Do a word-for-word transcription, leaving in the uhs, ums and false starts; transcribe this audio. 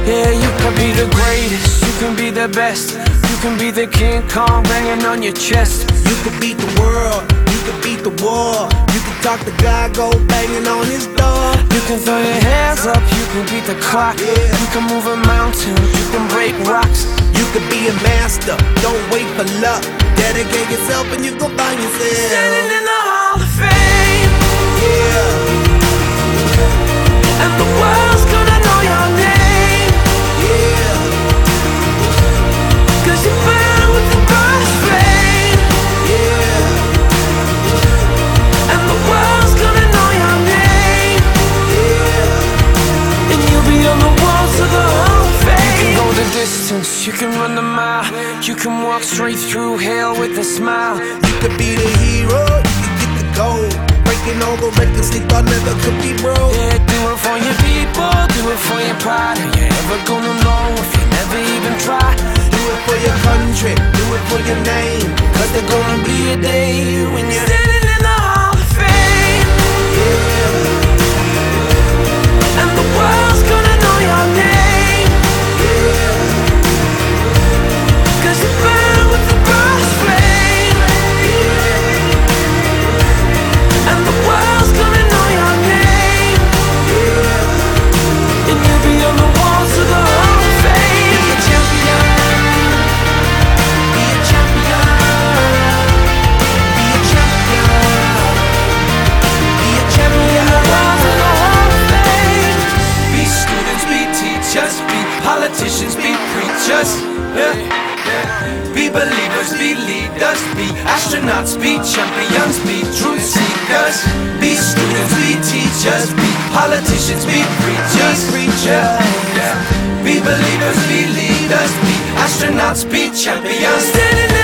Yeah, you can be the greatest, you can be the best, you can be the King Kong banging on your chest. You can beat the world, you can beat the war. You can talk to God, go banging on his door. You can throw your hands up, you can beat the clock. Yeah. You can move a mountain, you can break rocks. You can be a master, don't wait for luck. Dedicate yourself and you gon' find yourself Standing in the Hall of Fame. Yeah, And the world's gonna know your name, yeah, 'cause you burn with the burst flame. yeah, And the world's gonna know your name, yeah. and you'll be on the walls of the Hall of Fame. You can go the distance, you can run the mile, you can walk straight through hell with a smile. You could be the hero, you can get the gold. Breaking all the records they thought never could be broke. Yeah, do it for your people, do it for your pride. Are you ever gonna know if you never even try? Do it for your country, do it for your name. Cause there's gonna be a day when you're standing in the Hall of Fame. And the world's gonna know your name, 'cause you burn with the burst flame. And the world's gonna know your name, and you'll be on the walls of the Hall of Fame. Be a champion, be a champion, be a champion, be a champion. On the walls of the Hall of Fame. Be students, be teachers, be politicians, be preachers. Yeah. Be believers, be leaders, be astronauts, be champions, be truth seekers. Be students, be teachers, be politicians, be preachers. Preacher, Yeah. Be believers, be leaders, be astronauts, be champions. Standing